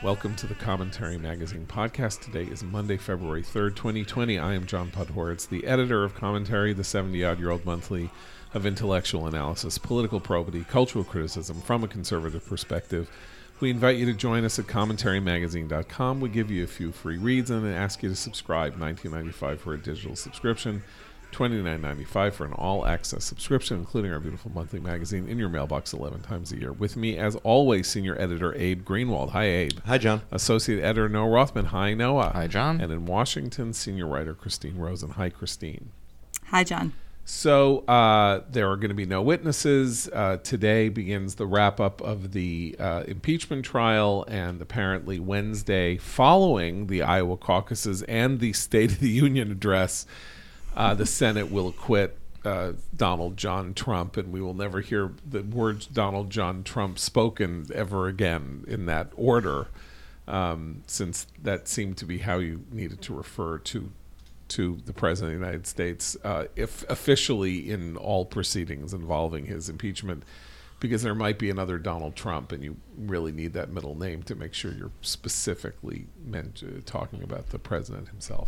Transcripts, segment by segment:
Welcome to the Commentary Magazine podcast. Today is Monday, February 3rd, 2020. I am John Podhoretz, the editor of Commentary, the 70-odd-year-old monthly of intellectual analysis, political probity, cultural criticism from a conservative perspective. We invite you to join us at commentarymagazine.com. We give you a few free reads and ask you to subscribe. $19.95 for a digital subscription, $29.95 for an all-access subscription, including our beautiful monthly magazine in your mailbox 11 times a year. With me, as always, senior editor Abe Greenwald. Hi, Abe. Hi, John. Associate editor Noah Rothman. Hi, Noah. Hi, John. And in Washington, senior writer Christine Rosen. Hi, Christine. Hi, John. So there are going to be no witnesses. Today begins the wrap-up of the impeachment trial, and apparently Wednesday, following the Iowa caucuses and the State of the Union address, the Senate will acquit Donald John Trump, and we will never hear the words Donald John Trump spoken ever again in that order, since that seemed to be how you needed to refer to the President of the United States, if officially in all proceedings involving his impeachment, because there might be another Donald Trump, and you really need that middle name to make sure you're specifically talking about the President himself.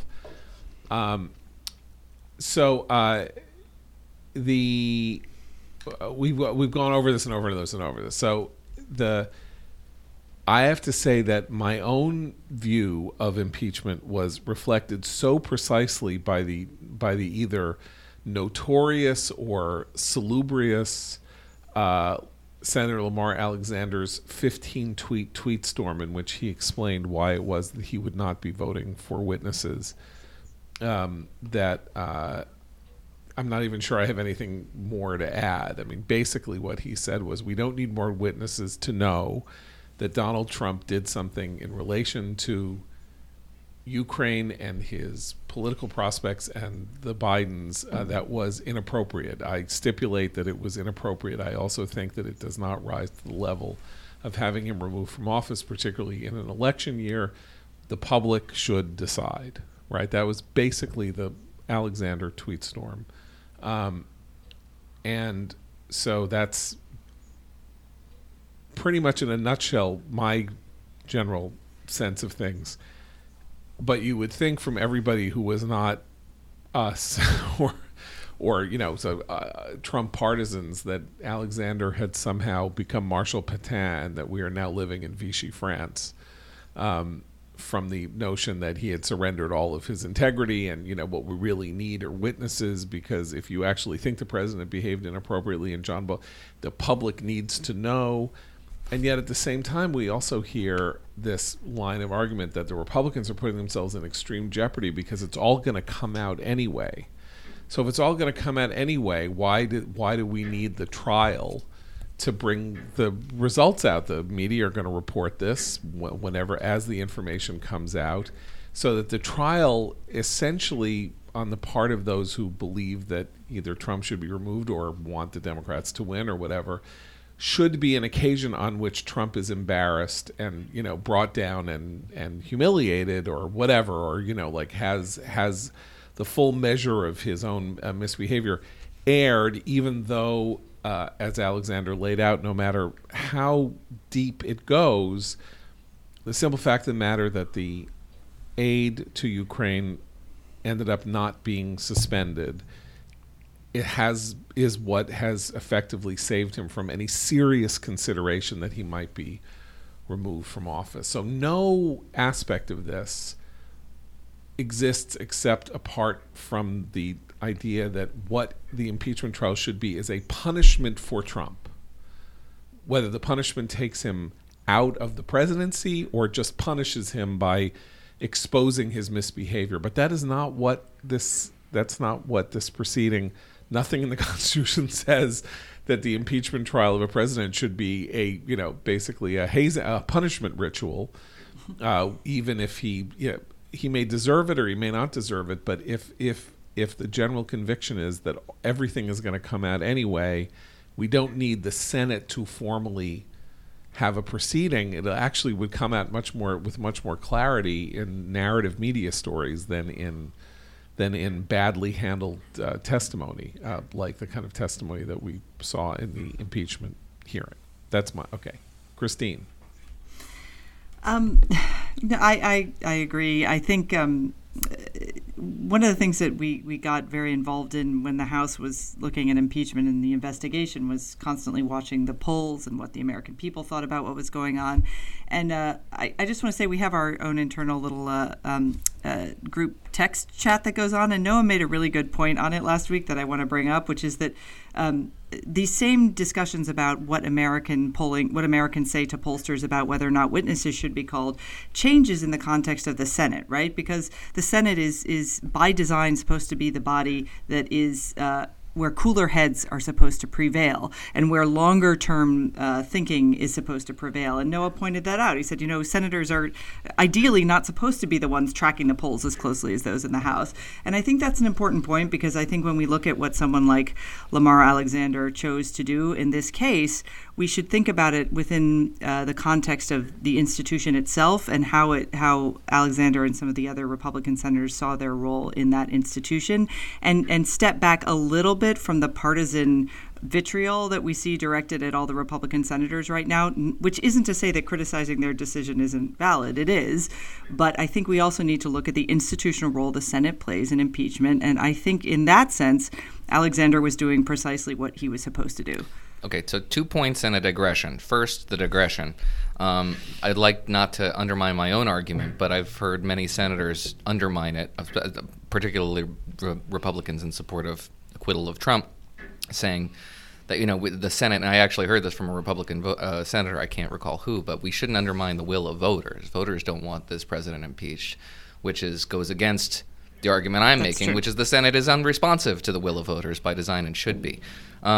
We've gone over this and over this and over this. So I have to say that my own view of impeachment was reflected so precisely by the either notorious or salubrious Senator Lamar Alexander's 15-tweet storm, in which he explained why it was that he would not be voting for witnesses. That I'm not even sure I have anything more to add. I mean, basically what he said was, we don't need more witnesses to know that Donald Trump did something in relation to Ukraine and his political prospects and the Bidens that was inappropriate. I stipulate that it was inappropriate. I also think that it does not rise to the level of having him removed from office, particularly in an election year. The public should decide. Right, that was basically the Alexander tweet storm, and so that's pretty much in a nutshell my general sense of things. But you would think from everybody who was not us or Trump partisans, that Alexander had somehow become Marshal Pétain, and that we are now living in Vichy France. From the notion that he had surrendered all of his integrity, and what we really need are witnesses, because if you actually think the president behaved inappropriately in John Bolton, the public needs to know. And yet at the same time, we also hear this line of argument that the Republicans are putting themselves in extreme jeopardy because it's all going to come out anyway. So if it's all going to come out anyway, why do we need the trial to bring the results out? The media are going to report this whenever, as the information comes out, so that the trial, essentially on the part of those who believe that either Trump should be removed or want the Democrats to win or whatever, should be an occasion on which Trump is embarrassed and brought down and humiliated or whatever, or has the full measure of his own misbehavior aired, even though as Alexander laid out, no matter how deep it goes, the simple fact of the matter that the aid to Ukraine ended up not being suspended, is what has effectively saved him from any serious consideration that he might be removed from office. So no aspect of this exists except apart from the idea that what the impeachment trial should be is a punishment for Trump. Whether the punishment takes him out of the presidency or just punishes him by exposing his misbehavior. But that is not what that's not what this proceeding, nothing in the Constitution says that the impeachment trial of a president should be basically a punishment ritual, even if he may deserve it or he may not deserve it. But if the general conviction is that everything is going to come out anyway, we don't need the Senate to formally have a proceeding. It actually would come out with much more clarity in narrative media stories than in badly handled testimony, like the kind of testimony that we saw in the impeachment hearing. That's okay. Christine. No, I agree. I think one of the things that we got very involved in when the House was looking at impeachment and the investigation was constantly watching the polls and what the American people thought about what was going on. And I just want to say we have our own internal little group text chat that goes on. And Noah made a really good point on it last week that I want to bring up, which is that these same discussions about what Americans say to pollsters about whether or not witnesses should be called changes in the context of the Senate, right? Because the Senate is by design supposed to be the body that is where cooler heads are supposed to prevail and where longer term thinking is supposed to prevail. And Noah pointed that out. He said, senators are ideally not supposed to be the ones tracking the polls as closely as those in the House. And I think that's an important point because I think when we look at what someone like Lamar Alexander chose to do in this case, we should think about it within the context of the institution itself and how Alexander and some of the other Republican senators saw their role in that institution, and step back a little bit from the partisan vitriol that we see directed at all the Republican senators right now, which isn't to say that criticizing their decision isn't valid. It is. But I think we also need to look at the institutional role the Senate plays in impeachment. And I think in that sense, Alexander was doing precisely what he was supposed to do. Okay, so 2 points and a digression. First, the digression. I'd like not to undermine my own argument, but I've heard many senators undermine it, particularly Republicans in support of acquittal of Trump, saying that, the Senate, and I actually heard this from a Republican senator, I can't recall who, but we shouldn't undermine the will of voters. Voters don't want this president impeached, which goes against the argument I'm making, which is the Senate is unresponsive to the will of voters by design and should be.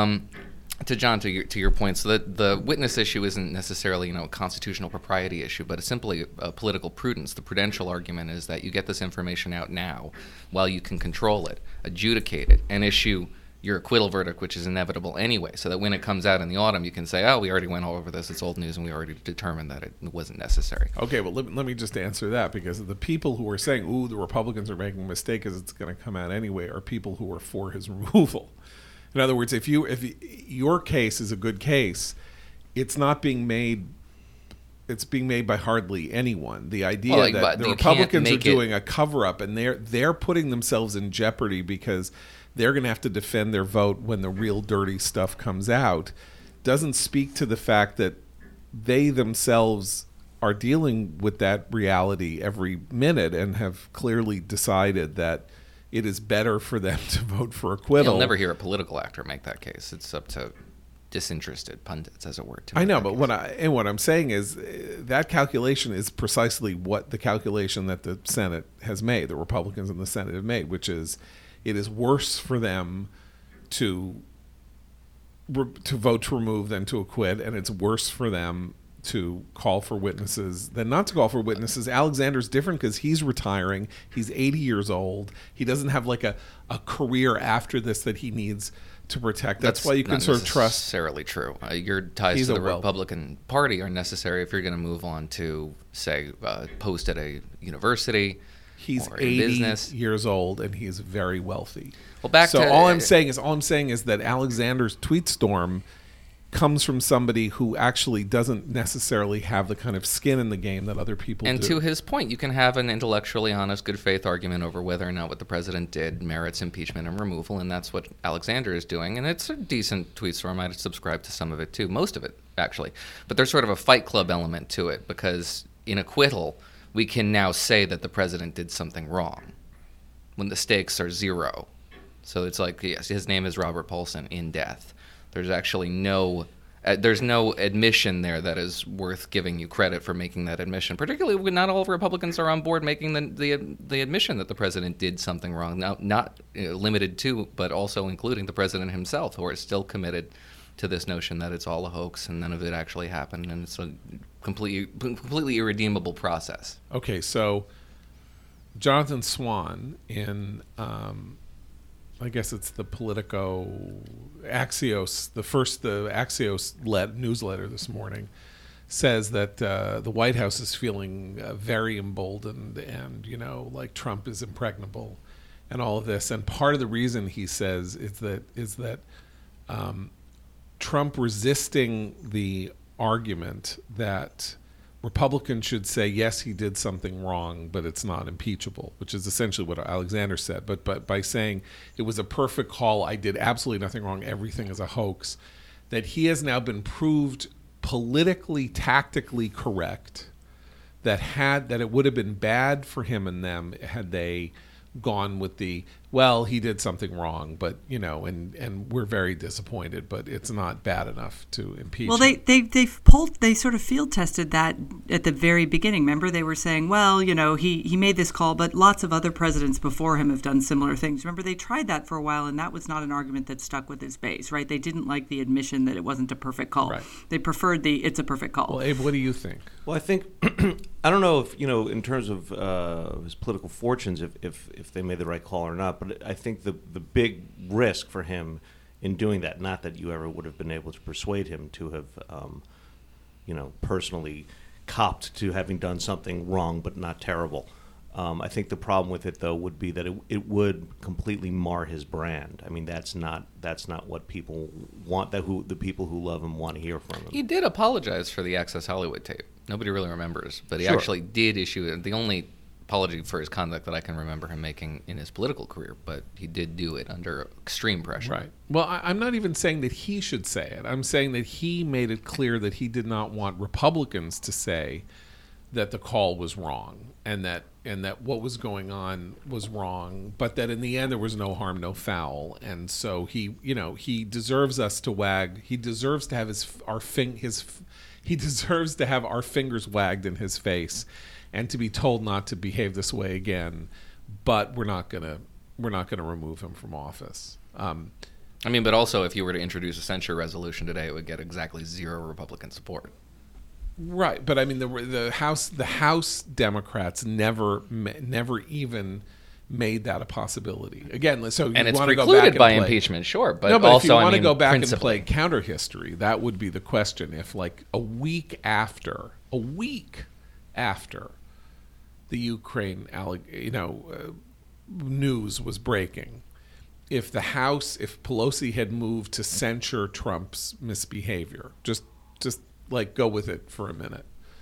To John, to your point, so that the witness issue isn't necessarily, a constitutional propriety issue, but it's simply a political prudence. The prudential argument is that you get this information out now while you can control it, adjudicate it, and issue your acquittal verdict, which is inevitable anyway, so that when it comes out in the autumn, you can say, we already went all over this, it's old news, and we already determined that it wasn't necessary. Okay, well, let me just answer that, because the people who are saying, the Republicans are making a mistake because it's going to come out anyway, are people who are for his removal. In other words, if your case is a good case, it's not being made. It's being made by hardly anyone. The idea that the Republicans are doing a cover-up and they're putting themselves in jeopardy because they're going to have to defend their vote when the real dirty stuff comes out doesn't speak to the fact that they themselves are dealing with that reality every minute and have clearly decided that it is better for them to vote for acquittal. You'll never hear a political actor make that case. It's up to disinterested pundits, as it were. I know, but what I'm saying is that calculation is precisely what the calculation that the Senate has made, the Republicans in the Senate have made, which is it is worse for them to vote to remove than to acquit, and it's worse for them to call for witnesses than not to call for witnesses. Alexander's different because he's retiring. He's 80 years old. He doesn't have like a career after this that he needs to protect. That's why you can sort of trust. Necessarily true. Your ties to the Republican Party are necessary if you're going to move on to, say, post at a university. He's or 80 business. years old and he's very wealthy. Well, all I'm saying is that Alexander's tweet storm comes from somebody who actually doesn't necessarily have the kind of skin in the game that other people do. And to his point, you can have an intellectually honest, good faith argument over whether or not what the president did merits impeachment and removal, and that's what Alexander is doing. And it's a decent tweet storm. I'd subscribe to some of it too, most of it actually. But there's sort of a Fight Club element to it because in acquittal, we can now say that the president did something wrong when the stakes are zero. So it's like, yes, his name is Robert Paulson in death. There's actually no admission there that is worth giving you credit for making that admission, particularly when not all Republicans are on board making the admission that the president did something wrong. Now, not limited to, but also including the president himself, who are still committed to this notion that it's all a hoax and none of it actually happened, and it's a completely irredeemable process. Okay, so Jonathan Swan in I guess it's the Politico Axios, the Axios newsletter this morning, says that the White House is feeling very emboldened and, like Trump is impregnable and all of this. And part of the reason, he says, is that Trump resisting the argument that Republicans should say, yes, he did something wrong, but it's not impeachable, which is essentially what Alexander said. But by saying it was a perfect call, I did absolutely nothing wrong, everything is a hoax, that he has now been proved politically, tactically correct, that it would have been bad for him and them had they gone with the, well, he did something wrong, but and we're very disappointed, but it's not bad enough to impeach Well, him. they sort of field tested that at the very beginning. Remember, they were saying, well, he made this call, but lots of other presidents before him have done similar things. Remember, they tried that for a while, and that was not an argument that stuck with his base, right? They didn't like the admission that it wasn't a perfect call. Right. They preferred it's a perfect call. Well, Abe, what do you think? Well, I think I don't know if in terms of his political fortunes, if they made the right call or not. But I think the big risk for him in doing that, not that you ever would have been able to persuade him to have, personally copped to having done something wrong but not terrible. I think the problem with it, though, would be that it would completely mar his brand. I mean, that's not what people want. The people who love him want to hear from him. He did apologize for the Access Hollywood tape. Nobody really remembers, but he Sure. actually did issue it. The only apology for his conduct that I can remember him making in his political career, but he did do it under extreme pressure. Right. Well, I'm not even saying that he should say it. I'm saying that he made it clear that he did not want Republicans to say that the call was wrong and that what was going on was wrong, but that in the end there was no harm, no foul. And so he deserves us to wag. He deserves to have he deserves to have our fingers wagged in his face and to be told not to behave this way again, but we're not going to remove him from office. But also if you were to introduce a censure resolution today, it would get exactly 0 Republican support. Right, but I mean the House Democrats never even made that a possibility. Again, so And you it's want to go precluded back by and play, impeachment, sure, but no, but also if you want to I mean, go back and principally. play counter history, that would be the question. If like a week after the Ukraine news was breaking, if Pelosi had moved to censure Trump's misbehavior, just like go with it for a minute.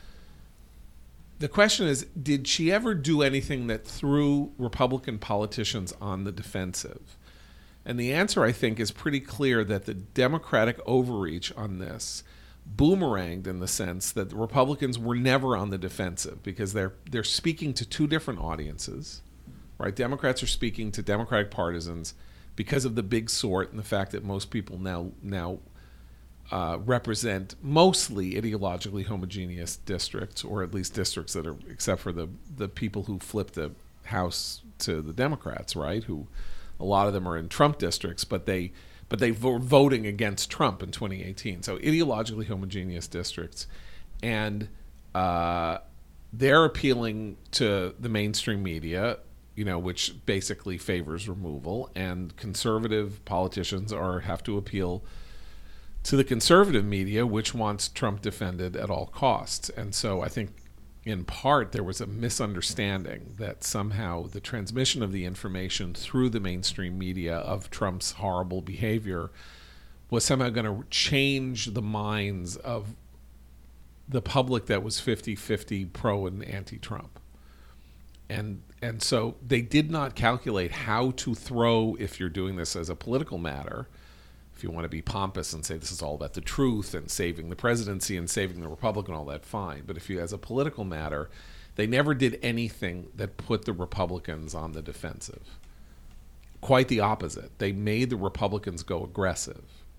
The question is, did she ever do anything that threw Republican politicians on the defensive? And the answer, I think, is pretty clear that the Democratic overreach on this boomeranged in the sense that the Republicans were never on the defensive because they're speaking to two different audiences, right? Democrats are speaking to Democratic partisans because of the big sort and the fact that most people now represent mostly ideologically homogeneous districts, or at least districts that are, except for the people who flipped the House to the Democrats, right? Who a lot of them are in Trump districts, but they were voting against Trump in 2018. So ideologically homogeneous districts, and they're appealing to the mainstream media, which basically favors removal, and conservative politicians have to appeal to the conservative media, which wants Trump defended at all costs. And so I think in part there was a misunderstanding that somehow the transmission of the information through the mainstream media of Trump's horrible behavior was somehow going to change the minds of the public that was 50-50 pro and anti-Trump. And so they did not calculate how to throw, if you're doing this as a political matter, if you want to be pompous and say this is all about the truth and saving the presidency and saving the Republic and all that, fine. But if you, as a political matter, they never did anything that put the Republicans on the defensive. Quite the opposite. They made the Republicans go aggressive,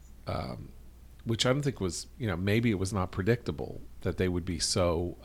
which I don't think was, maybe it was not predictable that they would be so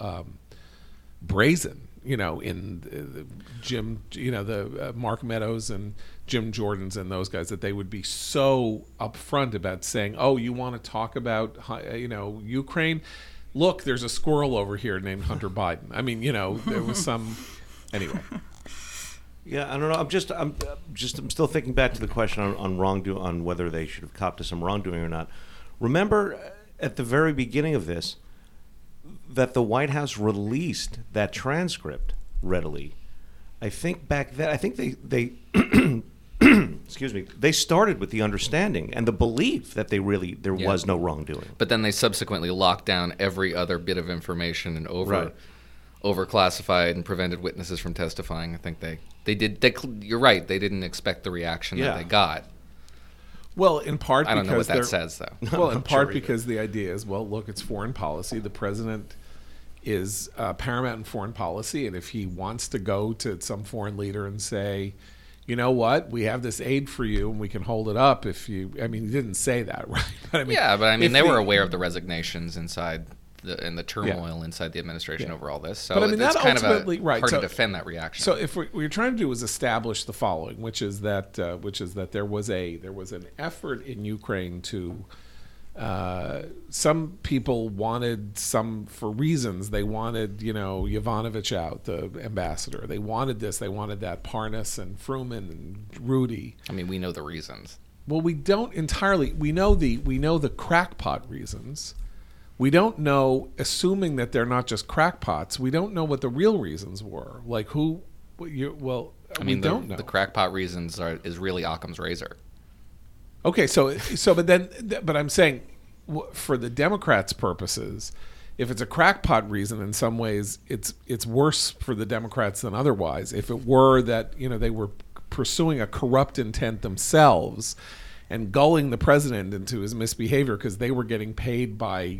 brazen. In Jim, the Mark Meadows and Jim Jordan's and those guys, that they would be so upfront about saying, "Oh, you want to talk about, Ukraine? Look, there's a squirrel over here named Hunter Biden." I mean, there was some anyway. Yeah, I don't know. I'm still thinking back to the question on wrongdoing, on whether they should have copped to some wrongdoing or not. Remember, at the very beginning of this, that the White House released that transcript readily. I think back then, I think they excuse me, they started with the understanding and the belief that there Yeah. was no wrongdoing. But then they subsequently locked down every other bit of information and Right. overclassified and prevented witnesses from testifying. I think they did. You're right. They didn't expect the reaction Yeah. that they got. Well, in part I don't know what because that they're- says, though. Well, in not part sure either. because the idea is, well, look, it's foreign policy. The president is paramount in foreign policy, and if he wants to go to some foreign leader and say, you know what, we have this aid for you and we can hold it up if you, I mean, he didn't say that, right? But I mean, Yeah, but I mean, if they were the- aware of the resignations inside and the turmoil inside the administration Yeah. over all this. So But I mean, it's that kind of ultimately- right, hard so- to defend that reaction. So if what we're trying to do is establish the following, which is that there was an effort in Ukraine to some people wanted for reasons they wanted Yovanovitch out, the ambassador. They wanted this, they wanted that. Parnas and Fruman and Rudy. I mean, we know the reasons. Well, we don't entirely. We know the crackpot reasons. We don't know, assuming that they're not just crackpots. We don't know what the real reasons were. Like who? I we mean, don't know. the crackpot reasons is really Occam's razor. Okay, but I'm saying, for the Democrats' purposes, if it's a crackpot reason, in some ways, it's worse for the Democrats than otherwise. If it were that they were pursuing a corrupt intent themselves and gulling the president into his misbehavior because they were getting paid by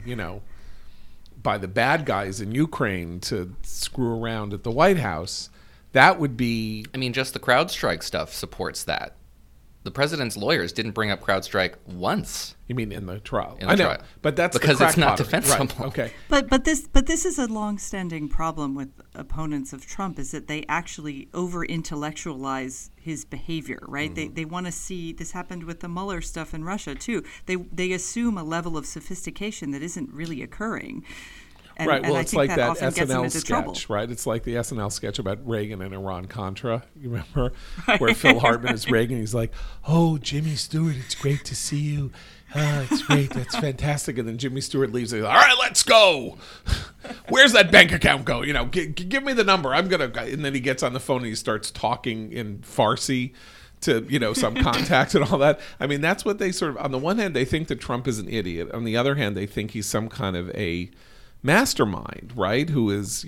the bad guys in Ukraine to screw around at the White House, that would be. I mean, just the CrowdStrike stuff supports that. The president's lawyers didn't bring up CrowdStrike once. You mean in the trial? In the I know, trial. but that's Because the it's not crackpottery. defensible. Right. Okay. But this is a long-standing problem with opponents of Trump, is that they actually over-intellectualize his behavior, right? They want to see, this happened with the Mueller stuff in Russia too. They assume a level of sophistication that isn't really occurring. And, Right. and Well, I it's think like that that often gets them SNL into trouble. sketch, right? It's like the SNL sketch about Reagan and Iran-Contra. You remember? Right. Where Phil Hartman is Reagan. He's like, "Oh, Jimmy Stewart, it's great to see you. It's great. That's fantastic." And then Jimmy Stewart leaves. He's like, "All right, let's go. Where's that bank account go? Give me the number. I'm gonna." And then he gets on the phone and he starts talking in Farsi to some contact and all that. I mean, that's what they sort of. On the one hand, they think that Trump is an idiot. On the other hand, they think he's some kind of a mastermind, right? Who is,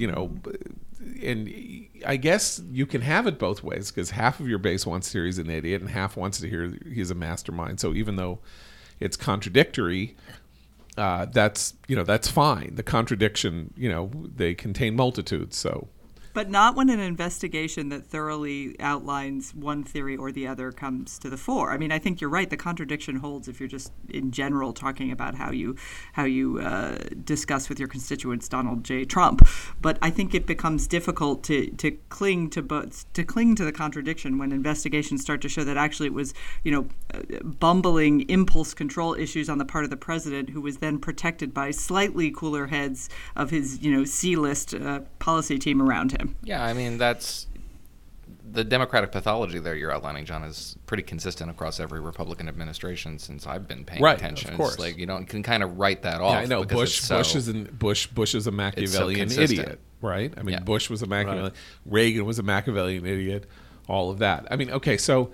and I guess you can have it both ways, because half of your base wants to hear he's an idiot and half wants to hear he's a mastermind. So even though it's contradictory, that's fine. The contradiction, they contain multitudes. So. But not when an investigation that thoroughly outlines one theory or the other comes to the fore. I mean, I think you're right. The contradiction holds if you're just in general talking about how you discuss with your constituents Donald J. Trump. But I think it becomes difficult to cling to the contradiction when investigations start to show that actually it was bumbling impulse control issues on the part of the president, who was then protected by slightly cooler heads of his C-list policy team around him. Yeah, I mean, that's the Democratic pathology there you're outlining, John, is pretty consistent across every Republican administration since I've been paying Right, attention. of course. It's like you can kind of write that off. Yeah, I know. because Bush is a Machiavellian consistent. idiot, right? I mean, Yeah. Bush was a Machiavellian. Reagan was a Machiavellian idiot. All of that. I mean, okay, so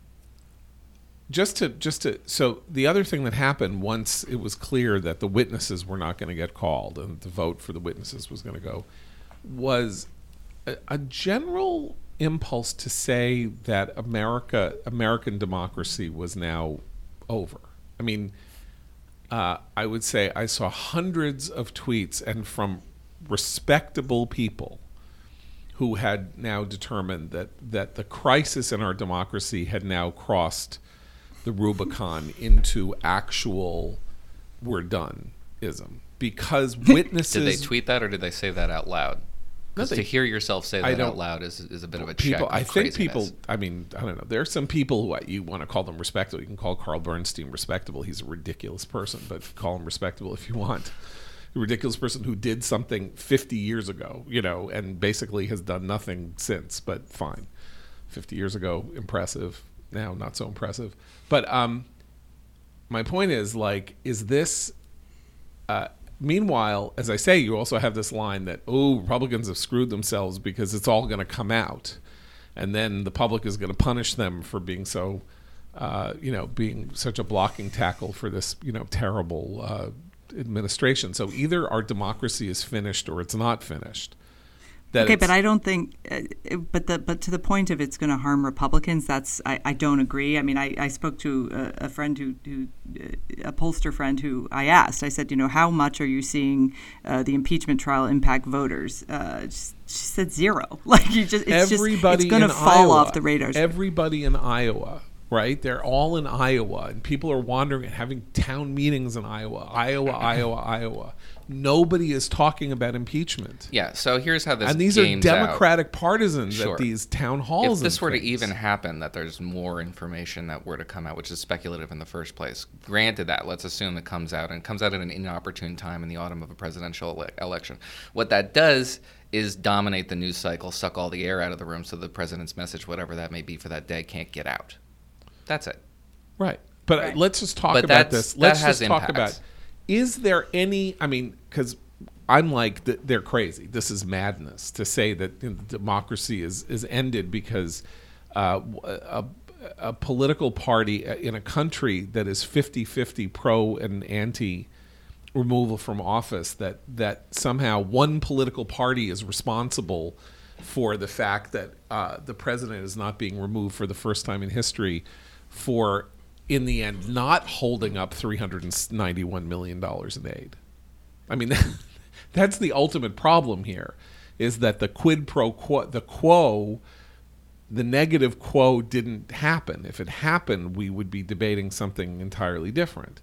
so the other thing that happened once it was clear that the witnesses were not going to get called and the vote for the witnesses was going to go, was a general impulse to say that American democracy was now over. I mean, I would say I saw hundreds of tweets and from respectable people who had now determined that the crisis in our democracy had now crossed the Rubicon into actual "we're done"ism, because witnesses. Did they tweet that or did they say that out loud? Because they- to hear yourself say I that don't- out loud is a bit of a people, check. I of think craziness. people. I mean, I don't know. There are some people who you want to call them respectable. You can call Carl Bernstein respectable. He's a ridiculous person, but call him respectable if you want. A ridiculous person who did something 50 years ago, and basically has done nothing since. But fine, 50 years ago, impressive. Now, not so impressive. But my point is, is this? Meanwhile, as I say, you also have this line that, Republicans have screwed themselves because it's all going to come out. and then the public is going to punish them for being so, being such a blocking tackle for this, terrible administration. So either our democracy is finished or it's not finished. Okay, but I don't think. But to the point of it's going to harm Republicans, I don't agree. I mean, I spoke to a friend a pollster friend who I asked. I said, how much are you seeing the impeachment trial impact voters? She said zero. Like it's going to fall off the radar. Everybody in Iowa. Right? They're all in Iowa, and people are wandering and having town meetings in Iowa. Nobody is talking about impeachment. Yeah, so here's how this and these games are Democratic out. partisans Sure. at these town halls. If this were to even happen, that there's more information that were to come out, which is speculative in the first place. Granted that, let's assume it comes out, and it comes out at an inopportune time in the autumn of a presidential election. What that does is dominate the news cycle, suck all the air out of the room so the president's message, whatever that may be for that day, can't get out. That's it. Right. But right. Let's just talk about this. Let's just talk about, is there any, because I'm like, they're crazy. This is madness to say that democracy is ended because a political party in a country that is 50-50 pro and anti removal from office, that somehow one political party is responsible for the fact that the president is not being removed for the first time in history for, in the end, not holding up $391 million in aid. I mean, that's the ultimate problem here, is that the quid pro quo, the negative quo didn't happen. If it happened, we would be debating something entirely different.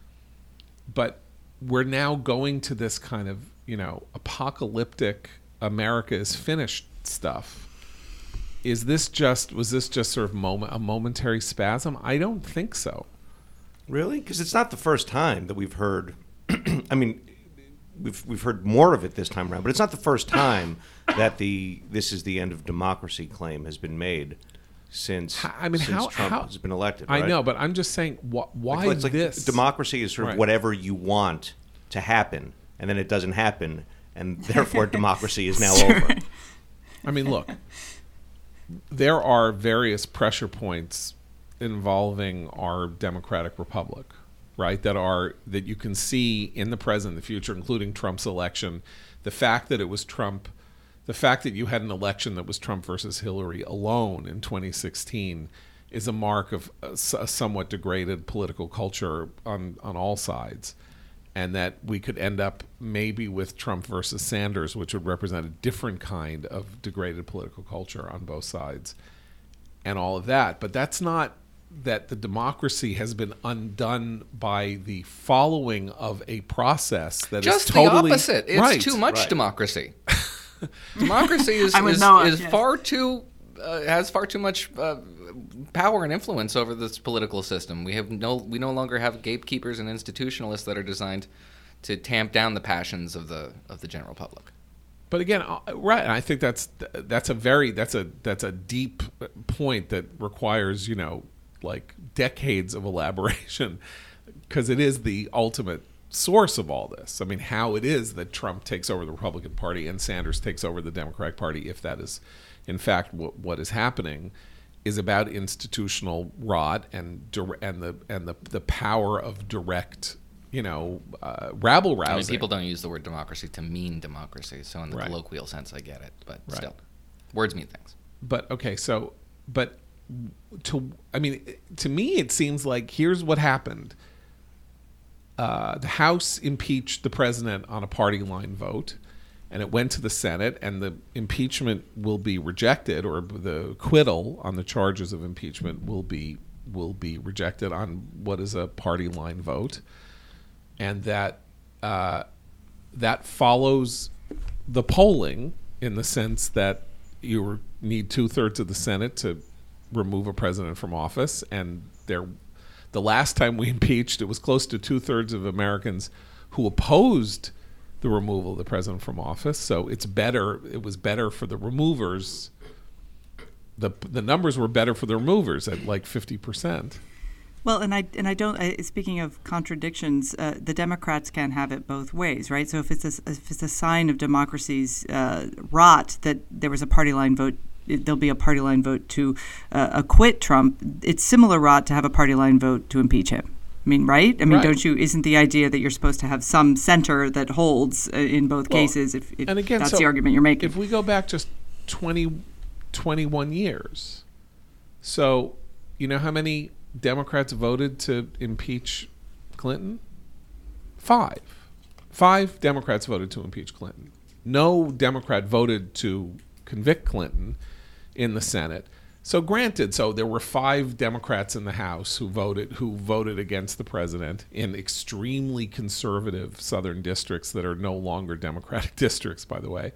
But we're now going to this kind of, apocalyptic America is finished stuff. Was this just sort of a momentary spasm? I don't think so. Really? Because it's not the first time that we've heard. I mean, we've heard more of it this time around, but it's not the first time that this is the end of democracy claim has been made since Trump has been elected. Right? I know, but I'm just saying, why this? Democracy is sort of whatever you want to happen, and then it doesn't happen, and therefore democracy is now over. I mean, look. There are various pressure points involving our democratic republic, right? That you can see in the present, the future, including Trump's election. The fact that it was Trump, the fact that you had an election that was Trump versus Hillary alone in 2016 is a mark of a somewhat degraded political culture on all sides. And that we could end up maybe with Trump versus Sanders, which would represent a different kind of degraded political culture on both sides and all of that. But that's not that the democracy has been undone by the following of a process that just is totally... Just the opposite. It's right. too much democracy. Democracy is far too... has far too much power and influence over this political system. We no longer have gatekeepers and institutionalists that are designed to tamp down the passions of the general public. But again, right? And I think that's a deep point that requires like decades of elaboration, because it is the ultimate source of all this. I mean, how it is that Trump takes over the Republican Party and Sanders takes over the Democratic Party, if that is in fact what is happening, is about institutional rot and the power of direct, rabble rousing. I mean, people don't use the word democracy to mean democracy, so in the colloquial sense, I get it, but still, words mean things. But okay, so to me, it seems like here's what happened. The House impeached the president on a party line vote, and it went to the Senate, and the impeachment will be rejected, or the acquittal on the charges of impeachment will be rejected on what is a party line vote, and that follows the polling in the sense that you need 2/3 of the Senate to remove a president from office, and the last time we impeached, it was close to 2/3 of Americans who opposed the removal of the president from office. So it was better for the removers. The numbers were better for the removers at like 50%. Well, and I don't. Speaking of contradictions, the Democrats can't have it both ways, right? So if it's a sign of democracy's rot that there was a party line vote there'll be a party line vote to acquit Trump, it's similar, Rod, to have a party line vote to impeach him. I mean, right? I mean, Right. don't you? Isn't the idea that you're supposed to have some center that holds in both cases? If and again, that's so the argument you're making. If we go back just 21 years, so you know how many Democrats voted to impeach Clinton? 5. 5 Democrats voted to impeach Clinton. No Democrat voted to convict Clinton in the Senate. So granted, so there were 5 Democrats in the House who voted against the president in extremely conservative southern districts that are no longer Democratic districts, by the way.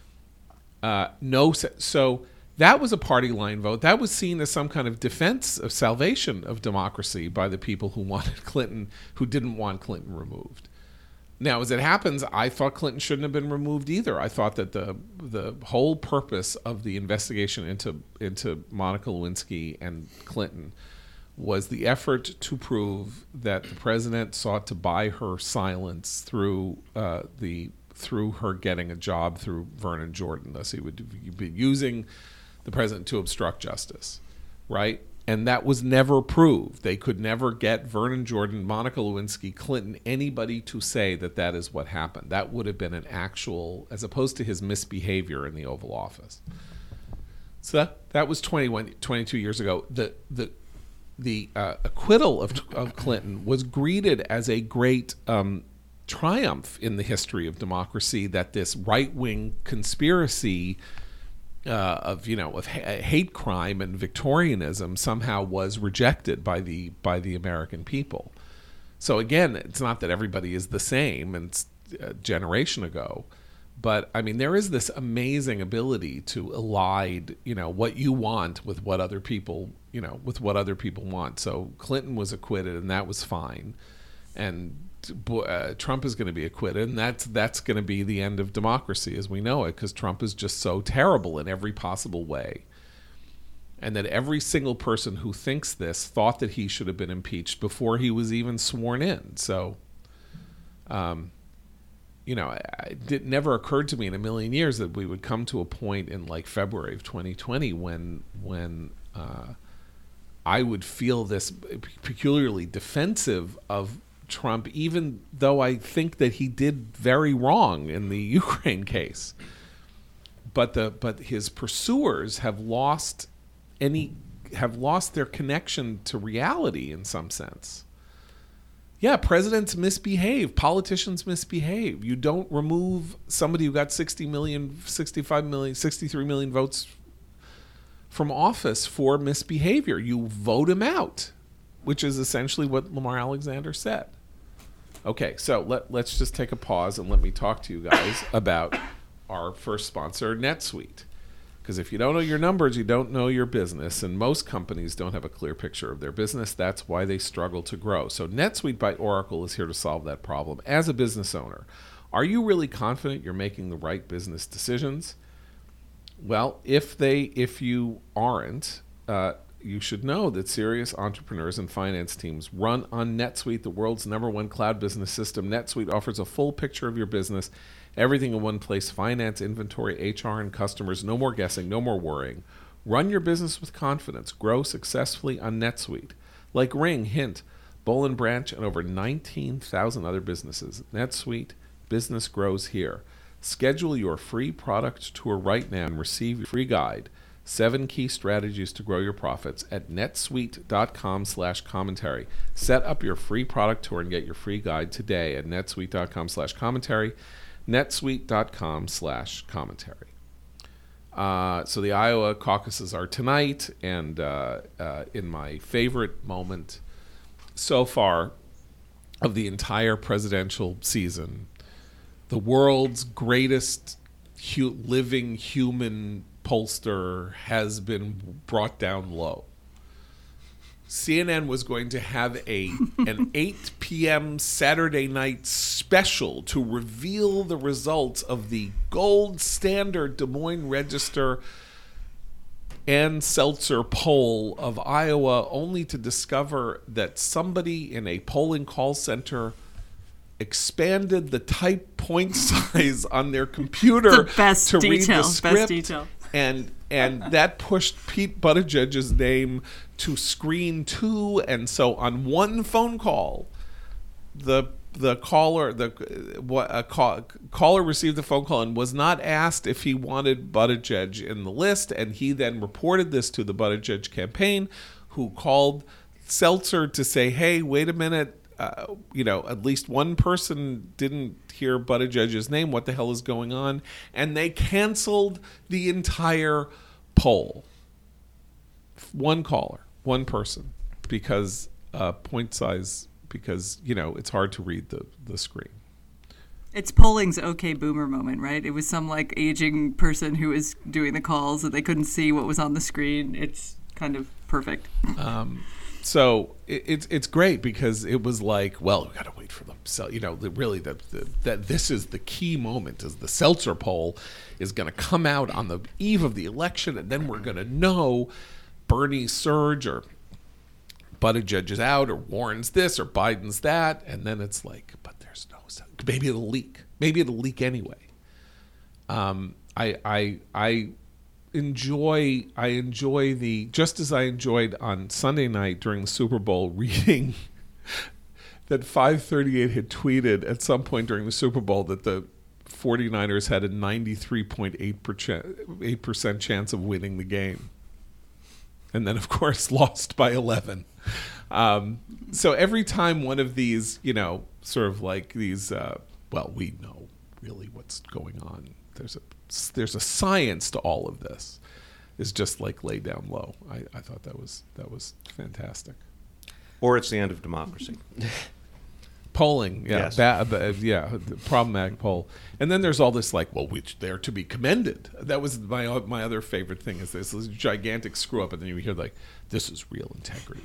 So that was a party line vote. That was seen as some kind of defense of salvation of democracy by the people who wanted Clinton, who didn't want Clinton removed. Now, as it happens, I thought Clinton shouldn't have been removed either. I thought that the whole purpose of the investigation into Monica Lewinsky and Clinton was the effort to prove that the president sought to buy her silence through her getting a job through Vernon Jordan. Thus, he would be using the president to obstruct justice, right? And that was never proved. They could never get Vernon Jordan, Monica Lewinsky, Clinton, anybody to say that that is what happened. That would have been an actual, as opposed to his misbehavior in the Oval Office. So that was 22 years ago. The acquittal of Clinton was greeted as a great triumph in the history of democracy, that this right-wing conspiracy of hate crime and Victorianism somehow was rejected by the American people. So again, it's not that everybody is the same, and it's a generation ago, but I mean there is this amazing ability to elide what you want with what other people want. So Clinton was acquitted, and that was fine, and Trump is going to be acquitted, and that's going to be the end of democracy as we know it, because Trump is just so terrible in every possible way, and that every single person who thinks this thought that he should have been impeached before he was even sworn in. So, it never occurred to me in a million years that we would come to a point in like February of 2020 when I would feel this peculiarly defensive of Trump, even though I think that he did very wrong in the Ukraine case. But his pursuers have lost their connection to reality in some sense. Yeah, presidents misbehave, politicians misbehave. You don't remove somebody who got 60 million, 65 million, 63 million votes from office for misbehavior. You vote him out, which is essentially what Lamar Alexander said. Okay, so let's just take a pause and let me talk to you guys about our first sponsor, NetSuite. Because if you don't know your numbers, you don't know your business, and most companies don't have a clear picture of their business. That's why they struggle to grow. So NetSuite by Oracle is here to solve that problem. As a business owner, are you really confident you're making the right business decisions? Well, if you aren't, you should know that serious entrepreneurs and finance teams run on NetSuite, the world's #1 cloud business system. NetSuite offers a full picture of your business, everything in one place: finance, inventory, HR, and customers. No more guessing, no more worrying. Run your business with confidence. Grow successfully on NetSuite. Like Ring, Hint, Boll & Branch, and over 19,000 other businesses. NetSuite, business grows here. Schedule your free product tour right now and receive your free guide, 7 key strategies to grow your profits, at netsuite.com/commentary. Set up your free product tour and get your free guide today at netsuite.com/commentary, netsuite.com/commentary. So the Iowa caucuses are tonight, and in my favorite moment so far of the entire presidential season, the world's greatest living human pollster has been brought down low. CNN was going to have an 8 p.m. Saturday night special to reveal the results of the gold standard Des Moines Register Ann Seltzer poll of Iowa, only to discover that somebody in a polling call center expanded the type point size on their computer the best to detail, read the script. Best detail. and that pushed Pete Buttigieg's name to screen 2, and so on one phone call, the caller caller received a phone call and was not asked if he wanted Buttigieg in the list, and he then reported this to the Buttigieg campaign, who called Seltzer to say, hey, wait a minute, at least one person didn't hear Buttigieg's name. What the hell is going on? And they canceled the entire poll. One caller, one person, because point size, because, it's hard to read the screen. It's polling's okay boomer moment, right? It was some like aging person who was doing the calls and they couldn't see what was on the screen. It's kind of perfect. So it's great because it was like, well, we got to wait for them. So, really that this is the key moment, is the Seltzer poll is going to come out on the eve of the election, and then we're going to know Bernie's surge, or Buttigieg is out, or Warren's this, or Biden's that, and then it's like, but there's no, maybe it'll leak. Maybe it'll leak anyway. I enjoy just as I enjoyed on Sunday night during the Super Bowl reading that 538 had tweeted at some point during the Super Bowl that the 49ers had a 93.8% chance of winning the game. And then, of course, lost by 11. So every time one of these, sort of like these, we know really what's going on. There's a science to all of this. Is just like lay down low. I thought that was fantastic. Or it's the end of democracy. Polling, yeah, Yes. The problematic poll, and then there's all this like, well, which they're to be commended. That was my other favorite thing, is this gigantic screw up, and then you hear like, this is real integrity,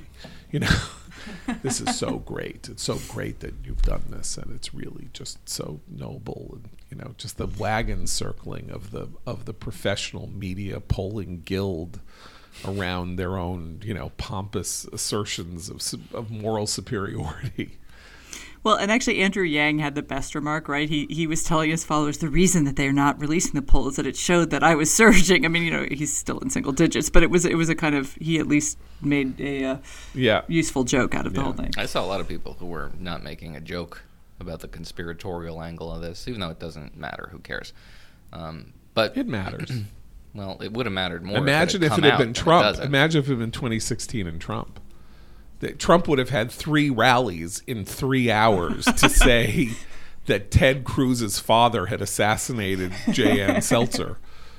this is so great. It's so great that you've done this, and it's really just so noble, and just the wagon circling of the professional media polling guild around their own pompous assertions of moral superiority. Well, and actually Andrew Yang had the best remark, right? He was telling his followers the reason that they're not releasing the poll is that it showed that I was surging. I mean, he's still in single digits, but it was a kind of, he at least made a useful joke out of the whole thing. I saw a lot of people who were not making a joke about the conspiratorial angle of this, even though it doesn't matter. Who cares? But it matters. Well, it would have mattered more. Imagine if it had been Trump. Imagine if it had been 2016 and Trump. Trump would have had 3 rallies in 3 hours to say that Ted Cruz's father had assassinated J.N. Seltzer.